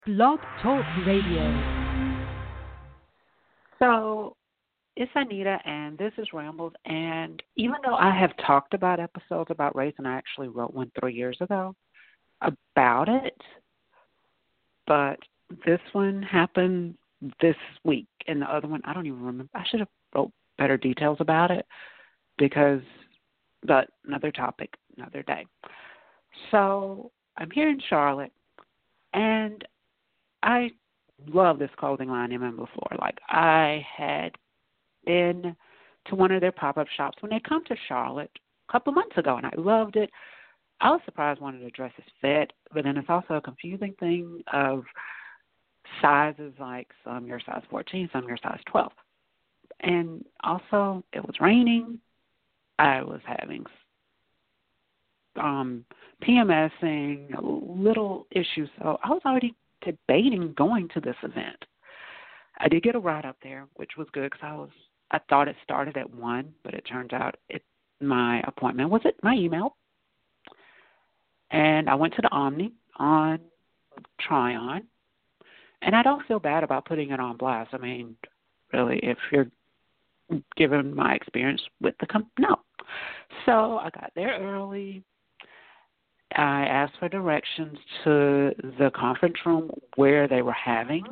Blog Talk Radio. So it's Anita, and this is Rambles. And even though I have talked about episodes about race, and I actually wrote one 3 years ago about it, but this one happened this week, and the other one I don't even remember. I should have wrote better details about it because, but another topic, another day. So I'm here in Charlotte, and I love this clothing line even before. Like I had been to one of their pop-up shops when they come to Charlotte a couple months ago, and I loved it. I was surprised one of the dresses fit, but then it's also a confusing thing of sizes, like some your size 14, some your size 12. And also, it was raining. I was having PMSing, little issues, so I was already debating going to this event. I did get a ride up there, which was good because I thought it started at 1, but it turns out my appointment was at my email. And I went to the Omni on Tryon, and I don't feel bad about putting it on blast. I mean, really, if you're given my experience with the company, no. So I got there early. I asked for directions to the conference room where they were having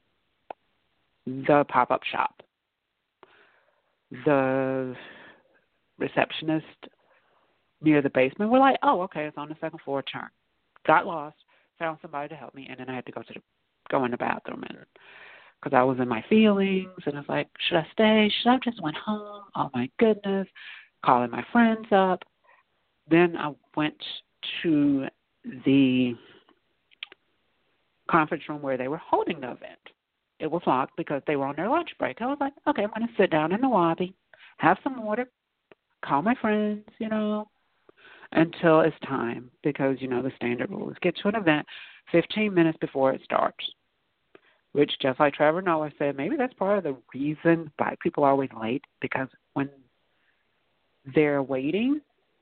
the pop-up shop. The receptionist near the basement were like, oh, okay, it's on the second floor, turn. Got lost, found somebody to help me, and then I had to go in the bathroom and because I was in my feelings, and I was like, should I stay? Should I just went home? Oh, my goodness. Calling my friends up. Then I went to the conference room where they were holding the event. It was locked because they were on their lunch break. I was like, okay, I'm going to sit down in the lobby, have some water, call my friends, until it's time because, the standard rule is get to an event 15 minutes before it starts, which just like Trevor Noah said, maybe that's part of the reason Black people are always late because when they're waiting,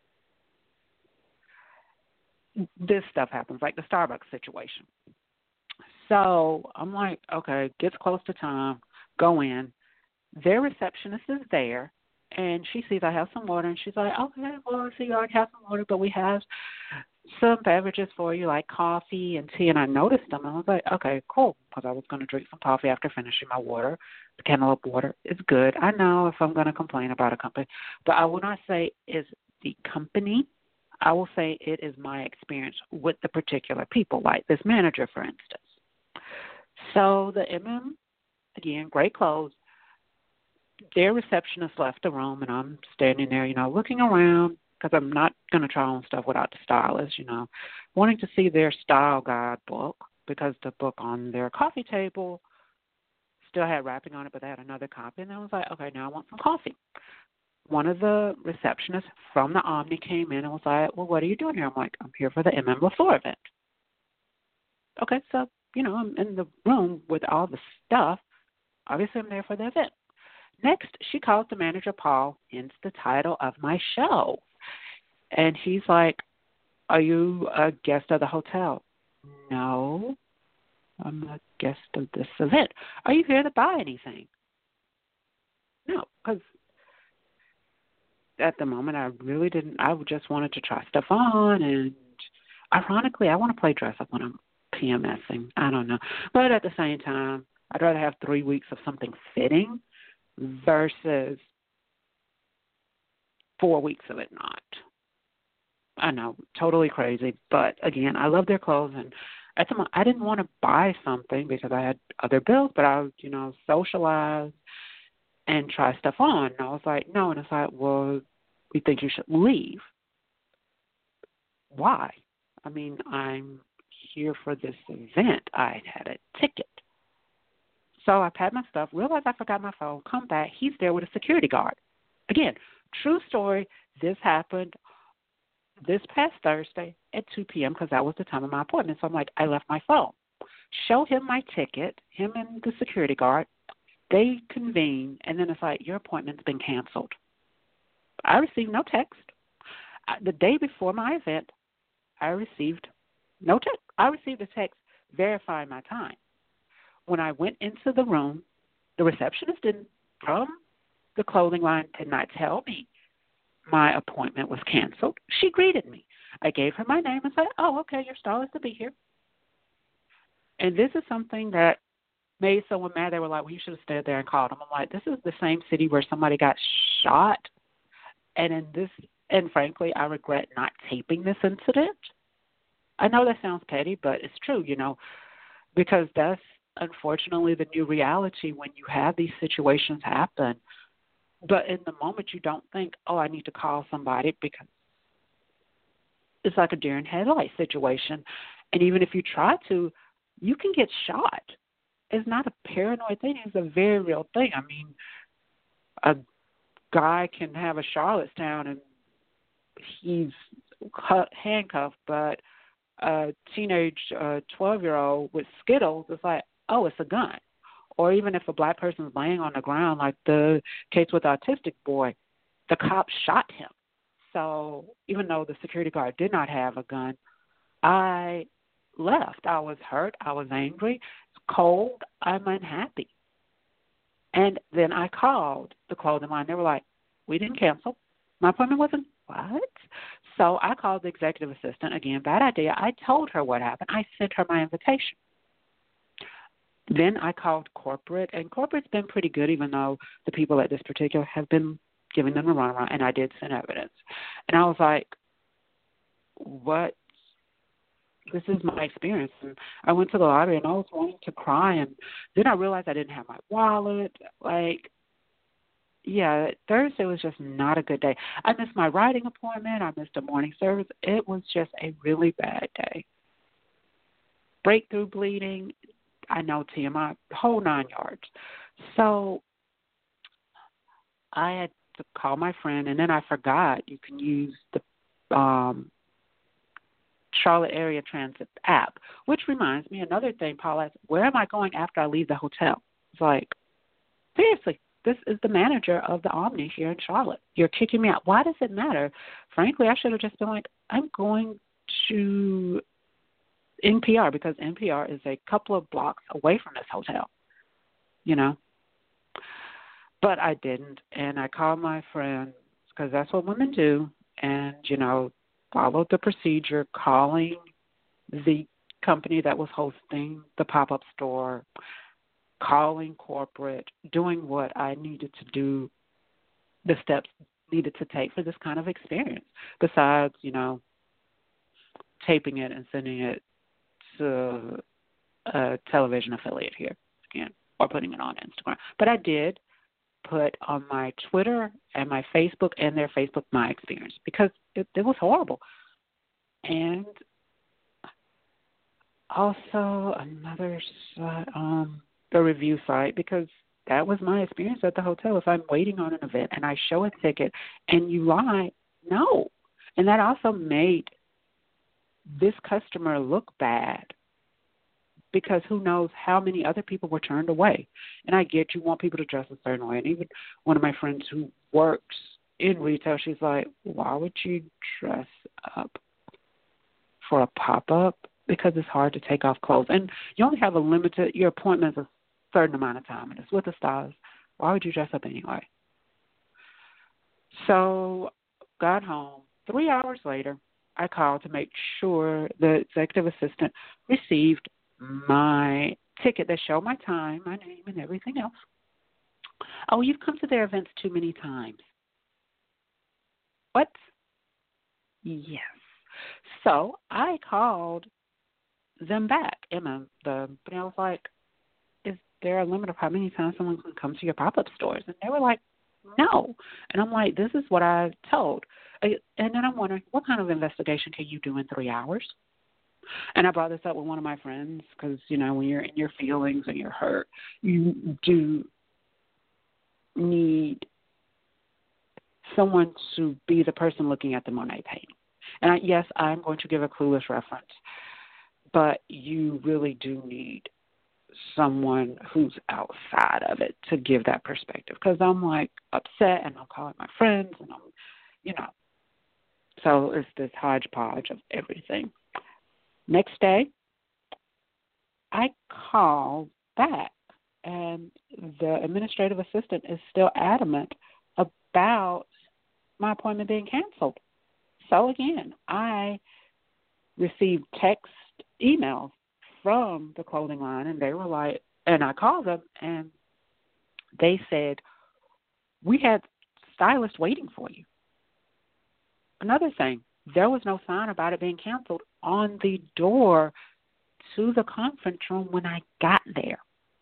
this stuff happens, like the Starbucks situation. So I'm like, okay, gets close to time, go in. Their receptionist is there, and she sees I have some water, and she's like, okay, well, I see you already have some water, but we have some beverages for you, like coffee and tea. And I noticed them, and I was like, okay, cool, because I was going to drink some coffee after finishing my water. The Cantaloupe water is good. I know if I'm going to complain about a company, but I will not say it's the company. I will say it is my experience with the particular people, like this manager, for instance. So the again, great clothes. Their receptionist left the room, and I'm standing there, looking around because I'm not going to try on stuff without the stylist, wanting to see their style guide book because the book on their coffee table still had wrapping on it, but they had another copy. And I was like, okay, now I want some coffee. One of the receptionists from the Omni came in and was like, well, what are you doing here? I'm like, I'm here for the MM LaFleur event. Okay, so, I'm in the room with all the stuff. Obviously, I'm there for the event. Next, she calls the manager, Paul, hence the title of my show. And he's like, are you a guest of the hotel? No, I'm a guest of this event. Are you here to buy anything? No, because at the moment I really didn't. I just wanted to try stuff on. And ironically, I want to play dress up when I'm PMSing. I don't know. But at the same time, I'd rather have 3 weeks of something fitting versus 4 weeks of it not. I know, totally crazy. But again, I love their clothes, and at the moment, I didn't want to buy something because I had other bills, but I, socialize and try stuff on. And I was like, no, and it's like, well, we think you should leave. Why? I mean, I'm here for this event. I had a ticket. So I packed my stuff, realized I forgot my phone, come back, he's there with a security guard. Again, true story, this happened this past Thursday at 2 p.m. because that was the time of my appointment. So I'm like, I left my phone. Show him my ticket, him and the security guard. They convene, and then it's like, your appointment's been canceled. I received no text. The day before my event, I received no text. I received a text verifying my time. When I went into the room, the receptionist from the clothing line did not tell me my appointment was canceled. She greeted me. I gave her my name and said, "Oh, okay, your stylist will be here." And this is something that made someone mad. They were like, "Well, you should have stayed there and called them." I'm like, this is the same city where somebody got shot. And frankly, I regret not taping this incident. I know that sounds petty, but it's true, because that's unfortunately the new reality when you have these situations happen. But in the moment, you don't think, "Oh, I need to call somebody," because it's like a deer in headlight situation. And even if you try to, you can get shot. It's not a paranoid thing. It's a very real thing. I mean, a guy can have a Charlottetown and he's handcuffed, but a teenage 12-year-old with Skittles is like, "Oh, it's a gun." Or even if a black person is laying on the ground, like the case with the autistic boy, the cop shot him. So even though the security guard did not have a gun, I left. I was hurt. I was angry. It's cold. I'm unhappy. And then I called the clothing line. They were like, "We didn't cancel. My appointment wasn't." What? So I called the executive assistant. Again, bad idea. I told her what happened. I sent her my invitation. Then I called corporate, and corporate's been pretty good, even though the people at this particular have been giving them a runaround, and I did send evidence. And I was like, what? This is my experience. And I went to the lobby, and I was wanting to cry, and then I realized I didn't have my wallet. Thursday was just not a good day. I missed my writing appointment. I missed a morning service. It was just a really bad day. Breakthrough bleeding. I know TMI, whole 9 yards. So I had to call my friend, and then I forgot you can use the Charlotte Area Transit app, which reminds me, another thing, Paul asked, where am I going after I leave the hotel? It's like, seriously, this is the manager of the Omni here in Charlotte. You're kicking me out. Why does it matter? Frankly, I should have just been like, I'm going to NPR, because NPR is a couple of blocks away from this hotel, But I didn't, and I called my friends, because that's what women do, and, followed the procedure, calling the company that was hosting the pop-up store, calling corporate, doing what I needed to do, the steps needed to take for this kind of experience, besides, taping it and sending it to a television affiliate here again, or putting it on Instagram. But I did put on my Twitter and my Facebook and their Facebook my experience, because it was horrible. And also another the review site, because that was my experience at the hotel. If I'm waiting on an event and I show a ticket and you lie, no. And that also made this customer look bad, because who knows how many other people were turned away. And I get you want people to dress a certain way. And even one of my friends who works in retail, she's like, why would you dress up for a pop-up? Because it's hard to take off clothes. And you only have your appointment's a certain amount of time, and it's with the stylist. Why would you dress up anyway? So got home. 3 hours later, I called to make sure the executive assistant received my ticket that showed my time, my name, and everything else. Oh, you've come to their events too many times. What? Yes. So I called them back, Emma. I was like, is there a limit of how many times someone can come to your pop-up stores? And they were like, no. And I'm like, this is what I told. And then I'm wondering, what kind of investigation can you do in 3 hours? And I brought this up with one of my friends because, when you're in your feelings and you're hurt, you do need someone to be the person looking at the Monet painting. And yes, I'm going to give a Clueless reference, but you really do need someone who's outside of it to give that perspective, because I'm like upset and I'm calling my friends and I'm, so it's this hodgepodge of everything. Next day, I called back, and the administrative assistant is still adamant about my appointment being canceled. So again, I received text emails from the clothing line, and they were like, and I called them, and they said, we had stylists waiting for you. Another thing, there was no sign about it being canceled on the door to the conference room when I got there.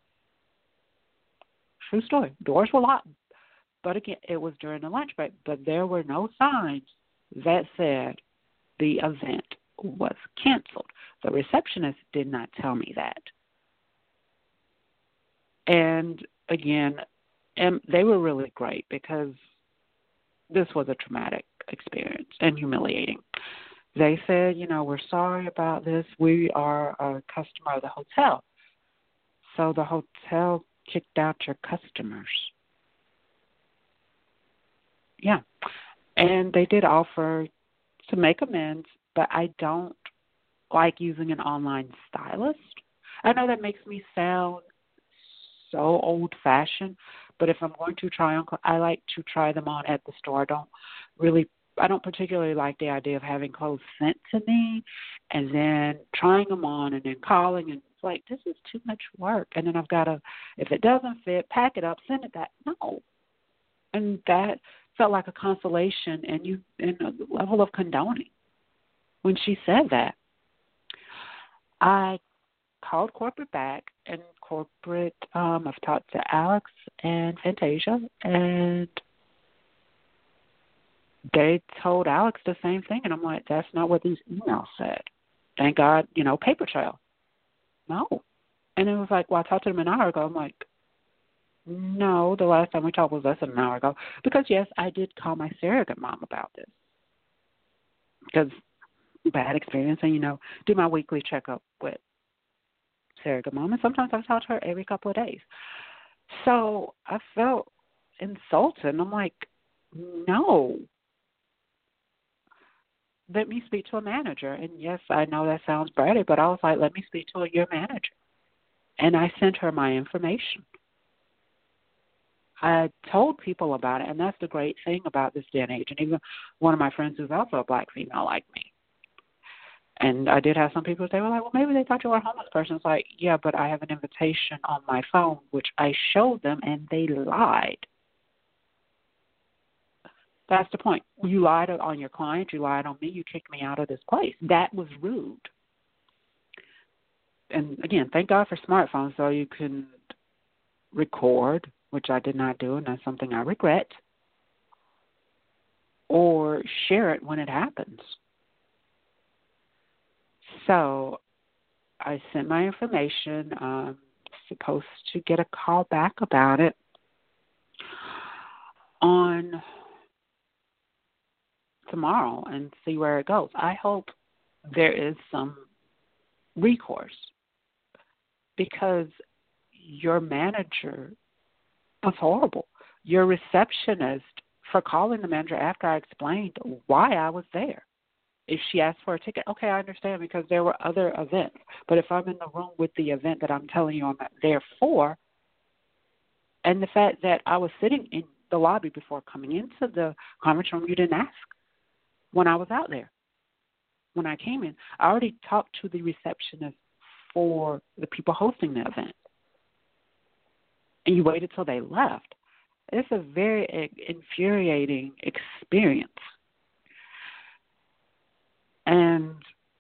True story. Doors were locked. But again, it was during the lunch break. But there were no signs that said the event was canceled. The receptionist did not tell me that. And again, they were really great because this was a traumatic experience and humiliating. They said, we're sorry about this. We are a customer of the hotel. So the hotel kicked out your customers. Yeah. And they did offer to make amends, but I don't like using an online stylist. I know that makes me sound so old-fashioned, but if I'm going to try on, I like to try them on at the store. I don't particularly like the idea of having clothes sent to me and then trying them on and then calling, and it's like, this is too much work. And then I've got to, if it doesn't fit, pack it up, send it back. No. And that felt like a consolation and a level of condoning when she said that. I called corporate back, and corporate, I've talked to Alex and Fantasia, and they told Alex the same thing, and I'm like, that's not what these emails said. Thank God, paper trail. No. And it was like, well, I talked to them an hour ago. I'm like, no, the last time we talked was less than an hour ago. Because, yes, I did call my surrogate mom about this. Because bad experience, and, do my weekly checkup with surrogate mom, and sometimes I talk to her every couple of days. So I felt insulted, and I'm like, no. Let me speak to a manager. And yes, I know that sounds bratty, but I was like, let me speak to your manager. And I sent her my information. I told people about it, and that's the great thing about this day and age. And even one of my friends who's also a black female like me. And I did have some people say, well, like, well, maybe they thought you were a homeless person. It's like, yeah, but I have an invitation on my phone, which I showed them, and they lied. That's the point. You lied on your client. You lied on me. You kicked me out of this place. That was rude. And, again, thank God for smartphones, so you can record, which I did not do, and that's something I regret, or share it when it happens. So I sent my information. I'm supposed to get a call back about it on tomorrow and see where it goes. I hope there is some recourse, because your manager was horrible. Your receptionist, for calling the manager after I explained why I was there. If she asked for a ticket, okay, I understand, because there were other events. But if I'm in the room with the event that I'm telling you I'm there for, and the fact that I was sitting in the lobby before coming into the conference room, you didn't ask when I was out there. When I came in, I already talked to the receptionist for the people hosting the event. And you waited till they left. It's a very infuriating experience. And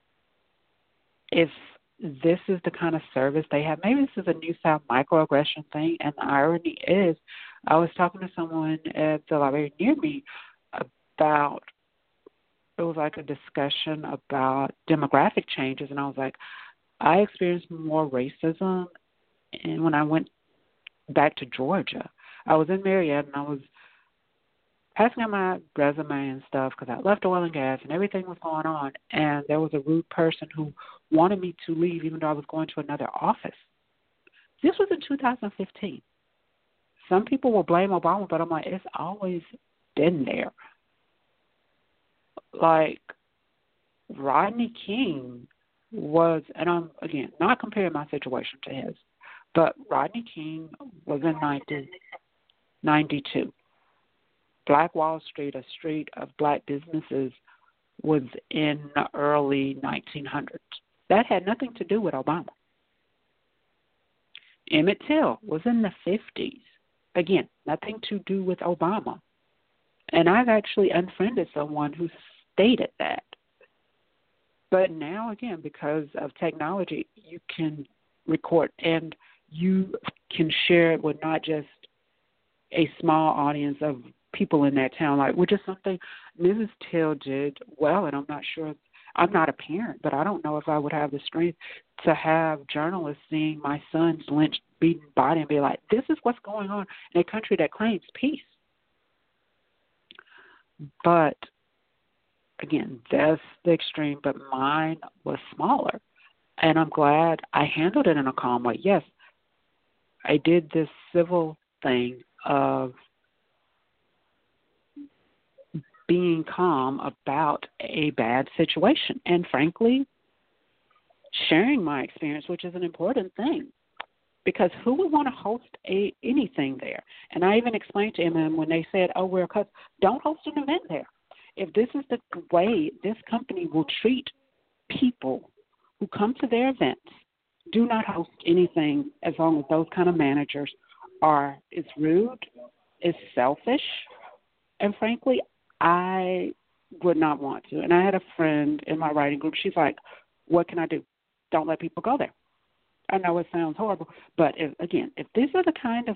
if this is the kind of service they have, maybe this is a new style microaggression thing, and the irony is I was talking to someone at the library near me about, it was like a discussion about demographic changes, and I was like, I experienced more racism and when I went back to Georgia. I was in Marietta, and I was passing out my resume and stuff because I left oil and gas and everything was going on, and there was a rude person who wanted me to leave even though I was going to another office. This was in 2015. Some people will blame Obama, but I'm like, it's always been there. Like Rodney King was, and I'm, again, not comparing my situation to his, but Rodney King was in 1992. Black Wall Street, a street of black businesses, was in the early 1900s. That had nothing to do with Obama. Emmett Till was in the 50s. Again, nothing to do with Obama. And I've actually unfriended someone who stated that. But now, again, because of technology, you can record and you can share it with not just a small audience of people in that town, like, which is something Mrs. Till did well, and I'm not sure. I'm not a parent, but I don't know if I would have the strength to have journalists seeing my son's lynched, beaten body and be like, this is what's going on in a country that claims peace. But, again, that's the extreme, but mine was smaller. And I'm glad I handled it in a calm way. Yes, I did this civil thing of being calm about a bad situation and, frankly, sharing my experience, which is an important thing, because who would want to host anything there? And I even explained to them when they said, oh, we're a customer, don't host an event there. If this is the way this company will treat people who come to their events, do not host anything as long as those kind of managers is rude, is selfish, and frankly, I would not want to. And I had a friend in my writing group. She's like, what can I do? Don't let people go there. I know it sounds horrible, but if these are the kind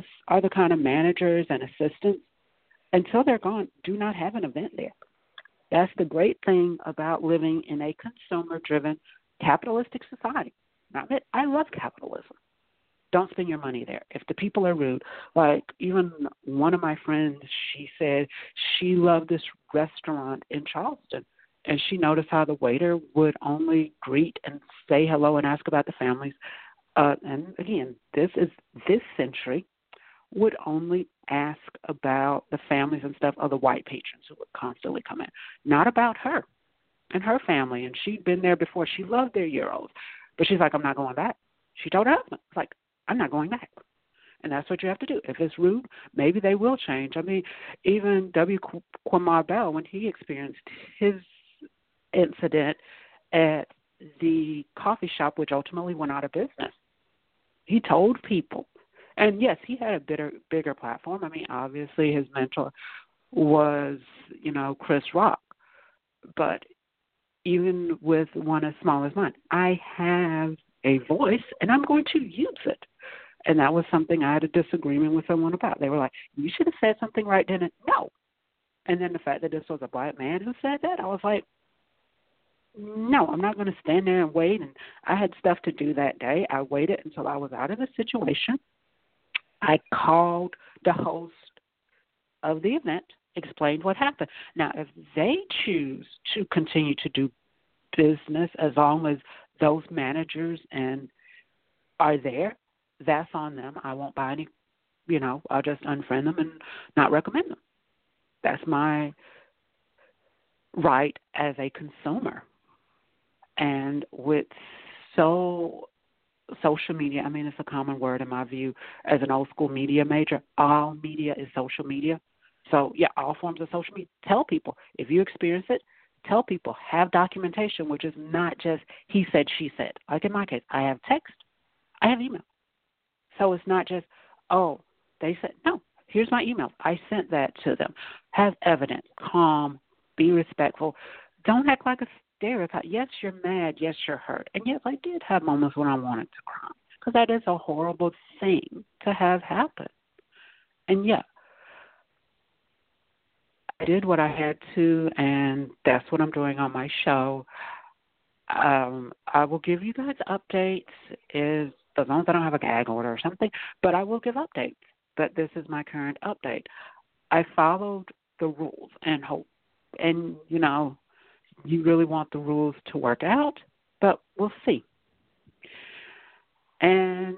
of managers and assistants, until they're gone, do not have an event there. That's the great thing about living in a consumer-driven capitalistic society. Now, I love capitalism. Don't spend your money there. If the people are rude, like even one of my friends, she said she loved this restaurant in Charleston, and she noticed how the waiter would only greet and say hello and ask about the families. And again, this century would only ask about the families and stuff of the white patrons who would constantly come in, not about her and her family. And she'd been there before. She loved their year-olds. But she's like, I'm not going back. She told her husband, it's like, I'm not going back. And that's what you have to do. If it's rude, maybe they will change. I mean, even W. Kamau Bell, when he experienced his incident at the coffee shop, which ultimately went out of business, he told people. And, yes, he had a bigger platform. I mean, obviously his mentor was, Chris Rock. But even with one as small as mine, I have a voice, and I'm going to use it. And that was something I had a disagreement with someone about. They were like, you should have said something right then. No. And then the fact that this was a black man who said that, I was like, no, I'm not going to stand there and wait. And I had stuff to do that day. I waited until I was out of the situation. I called the host of the event, explained what happened. Now, if they choose to continue to do business as long as those managers are there, that's on them. I won't buy any, I'll just unfriend them and not recommend them. That's my right as a consumer. And with social media, I mean, it's a common word in my view as an old school media major. All media is social media. So, yeah, all forms of social media. Tell people. If you experience it, tell people. Have documentation, which is not just he said, she said. Like in my case, I have text. I have email. So it's not just, oh, they said, no, here's my email. I sent that to them. Have evidence. Calm. Be respectful. Don't act like a stereotype. Yes, you're mad. Yes, you're hurt. And yes, I did have moments when I wanted to cry, because that is a horrible thing to have happen. And, yeah, I did what I had to, and that's what I'm doing on my show. I will give you guys updates as long as I don't have a gag order or something, but I will give updates. But this is my current update. I followed the rules and hope, and, you really want the rules to work out, but we'll see. And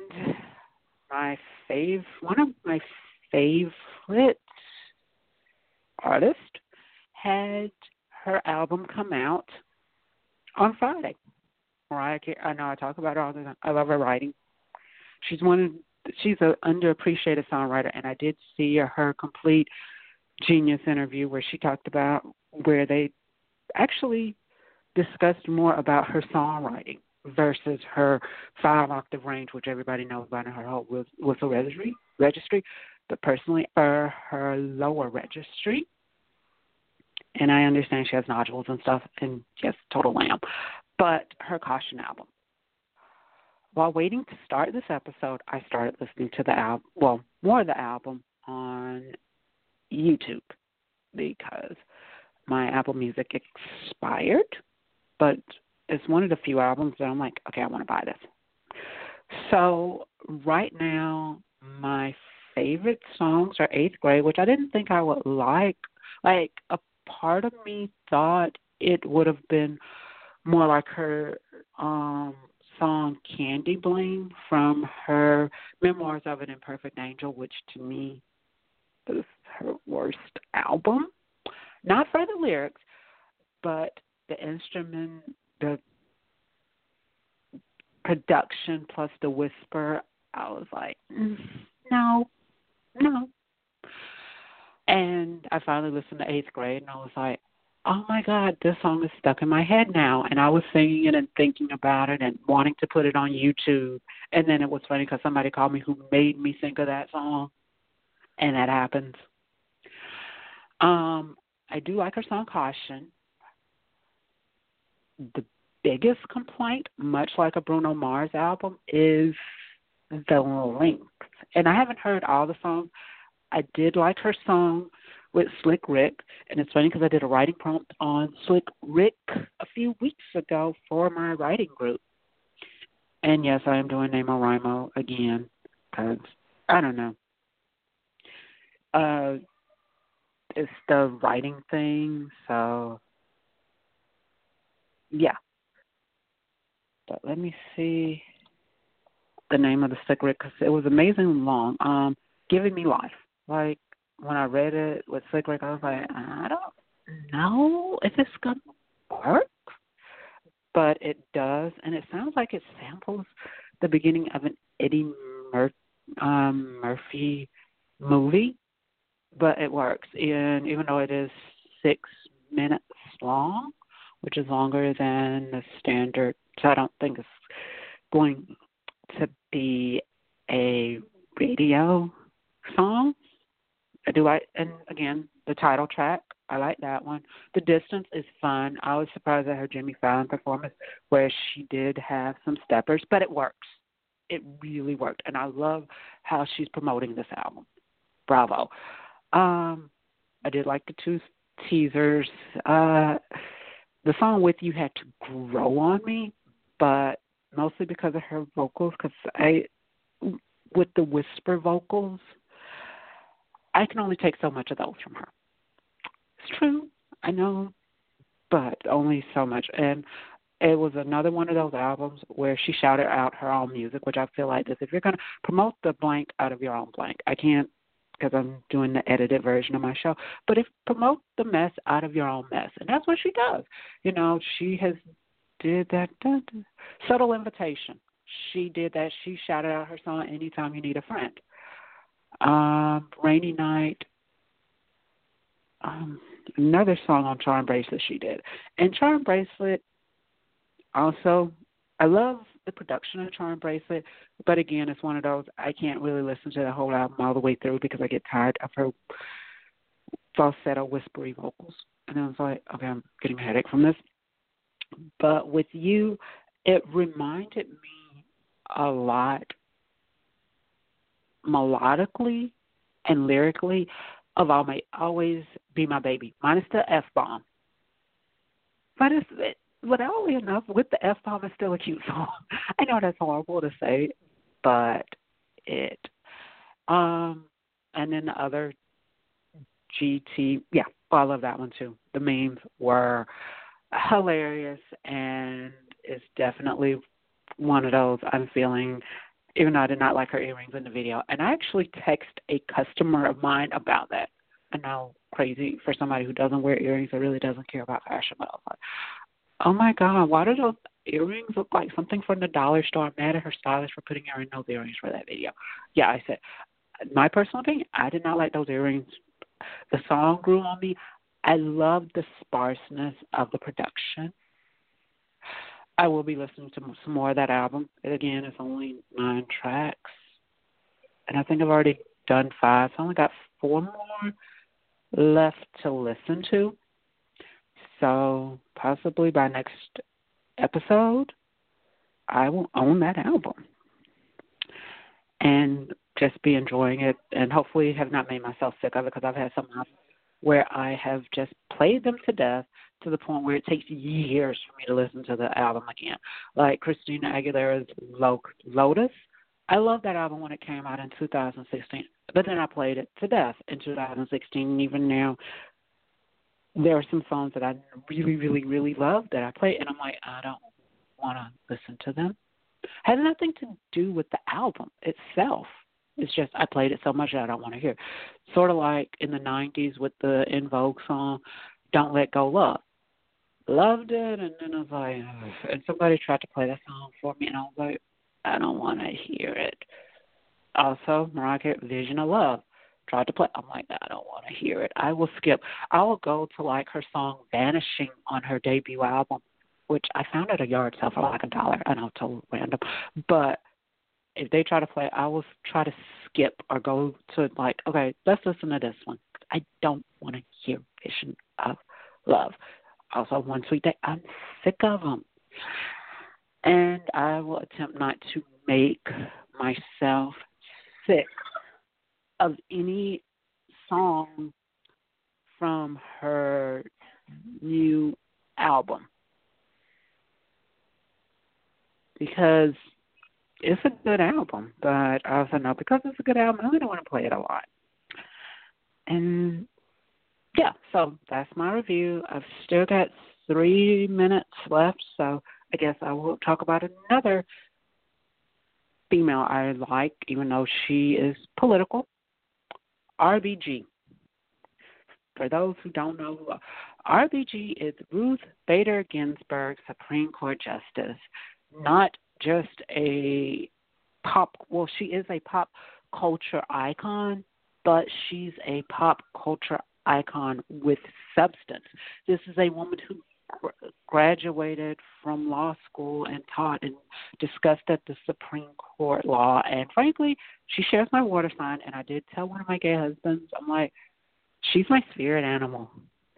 one of my favorite artists had her album come out on Friday. Mariah Carey. I know I talk about her all the time. I love her writing. She's an underappreciated songwriter, and I did see her complete Genius interview where she talked about where they actually discussed more about her songwriting versus her 5-octave range, which everybody knows about in her whole whistle registry. But personally, for her lower registry, and I understand she has nodules and stuff, and she has total lamb, but her Caution album. While waiting to start this episode, I started listening to the album, well, more of the album on YouTube because my Apple Music expired, but it's one of the few albums that I'm like, okay, I want to buy this. So right now, my favorite songs are Eighth Grade, which I didn't think I would like. Like, a part of me thought it would have been more like her song Candy Bling from her Memoirs of an Imperfect Angel, which to me is her worst album. Not for the lyrics, but the instrument, the production plus the whisper, I was like, no. And I finally listened to Eighth Grade, and I was like, oh, my God, this song is stuck in my head now. And I was singing it and thinking about it and wanting to put it on YouTube. And then it was funny because somebody called me who made me think of that song, and that happens. I do like her song Caution. The biggest complaint, much like a Bruno Mars album, is the length. And I haven't heard all the songs. I did like her song with Slick Rick, and it's funny because I did a writing prompt on Slick Rick a few weeks ago for my writing group. And yes, I am doing NaMoWriMo again because, I don't know. It's the writing thing, so yeah. But let me see the name of the Slick Rick because it was amazingly long. Giving Me Life. Like, when I read it with Slick Rick, I was like, I don't know if it's going to work. But it does, and it sounds like it samples the beginning of an Eddie Murphy movie, but it works. And even though it is 6 minutes long, which is longer than the standard, so I don't think it's going to be a radio song. I do like, and again, the title track, I like that one. The Distance is fun. I was surprised at her Jimmy Fallon performance where she did have some steppers, but it works. It really worked, and I love how she's promoting this album. Bravo. I did like the 2 teasers. The song With You had to grow on me, but mostly because of her vocals, because with the whisper vocals, I can only take so much of those from her. It's true, I know, but only so much. And it was another one of those albums where she shouted out her own music, which I feel like this. If you're going to promote the blank out of your own blank, I can't because I'm doing the edited version of my show, but if promote the mess out of your own mess. And that's what she does. You know, she has did that subtle invitation. She did that. She shouted out her song, Anytime You Need a Friend. Rainy Night, another song on Charm Bracelet she did. And Charm Bracelet, also, I love the production of Charm Bracelet, but again, it's one of those, I can't really listen to the whole album all the way through because I get tired of her falsetto, whispery vocals. And I was like, okay, I'm getting a headache from this. But with You, it reminded me a lot melodically and lyrically of Always Be My Baby, minus the F-bomb. But oddly enough, with the F-bomb, it's still a cute song. I know that's horrible to say, but it. And then the other GT, yeah, I love that one too. The memes were hilarious, and it's definitely one of those I'm feeling, even though I did not like her earrings in the video. And I actually texted a customer of mine about that. I know, crazy for somebody who doesn't wear earrings or really doesn't care about fashion, but I was like, oh my God, why do those earrings look like something from the dollar store. I'm mad at her stylist for putting her in those earrings for that video. Yeah, I said, my personal opinion, I did not like those earrings. The song grew on me. I love the sparseness of the production. I will be listening to some more of that album. And again, it's only 9 tracks. And I think I've already done 5. So I only got 4 more left to listen to. So possibly by next episode, I will own that album and just be enjoying it, and hopefully have not made myself sick of it, because I've had some albums where I have just played them to death to the point where it takes years for me to listen to the album again. Like Christina Aguilera's Lotus. I loved that album when it came out in 2016, but then I played it to death in 2016, and even now there are some songs that I really, really, really love that I play, and I'm like, I don't want to listen to them. Has nothing to do with the album itself. It's just I played it so much that I don't want to hear it. Sort of like in the 90s with the En Vogue song, Don't Let Go Love. Loved it, and then I was like, ugh. And somebody tried to play that song for me, and I was like, I don't want to hear it. Also, Mariah Carey, Vision of Love. Tried to play. I'm like, I don't want to hear it. I will skip. I will go to like her song Vanishing on her debut album, which I found at a yard sale for like $1. I know, totally random. But if they try to play, I will try to skip or go to like, okay, let's listen to this one. I don't want to hear Vision of Love. Also, One Sweet Day. I'm sick of them. And I will attempt not to make myself sick of any song from her new album, because it's a good album, but I also know because it's a good album, I don't want to play it a lot. And yeah, so that's my review. I've still got 3 minutes left, so I guess I will talk about another female I like, even though she is political. RBG. For those who don't know, RBG is Ruth Bader Ginsburg, Supreme Court Justice. Not just a she is a pop culture icon, but she's a pop culture icon with substance. This is a woman who graduated from law school and taught and discussed at the Supreme Court law. And frankly, she shares my water sign. And I did tell one of my gay husbands, I'm like, she's my spirit animal.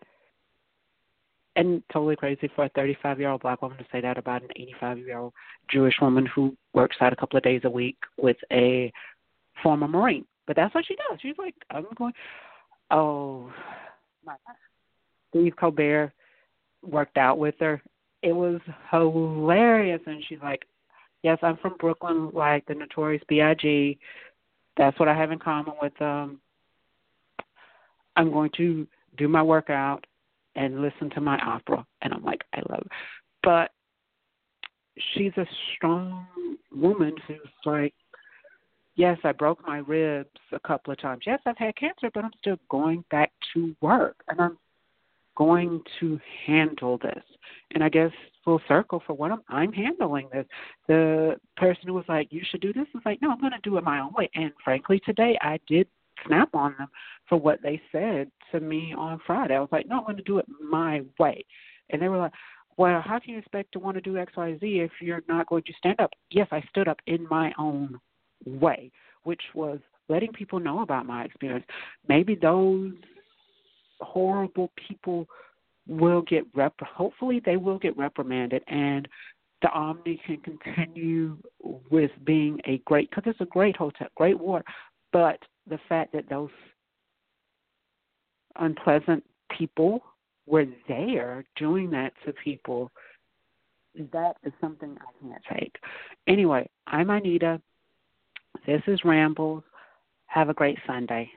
And totally crazy for a 35-year-old black woman to say that about an 85-year-old Jewish woman who works out a couple of days a week with a former Marine. But that's what she does. She's like, I'm going, oh, my God. Steve Colbert worked out with her. It was hilarious. And she's like, yes, I'm from Brooklyn, like the Notorious B.I.G. That's what I have in common with them. I'm going to do my workout and listen to my opera. And I'm like, I love it. But she's a strong woman who's like, yes, I broke my ribs a couple of times. Yes, I've had cancer, but I'm still going back to work. And I'm going to handle this. And I guess full circle for what I'm handling this. The person who was like, you should do this, was like, no, I'm going to do it my own way. And frankly, today I did snap on them for what they said to me on Friday. I was like, no, I'm going to do it my way. And they were like, well, how can you expect to want to do X, Y, Z if you're not going to stand up? Yes, I stood up in my own way, which was letting people know about my experience. Maybe those horrible people will get hopefully they will get reprimanded, and the Omni can continue with being a great, because it's a great hotel, great water, but the fact that those unpleasant people were there doing that to people, that is something I can't take. Anyway, I'm Anita. This is Rambles. Have a great Sunday.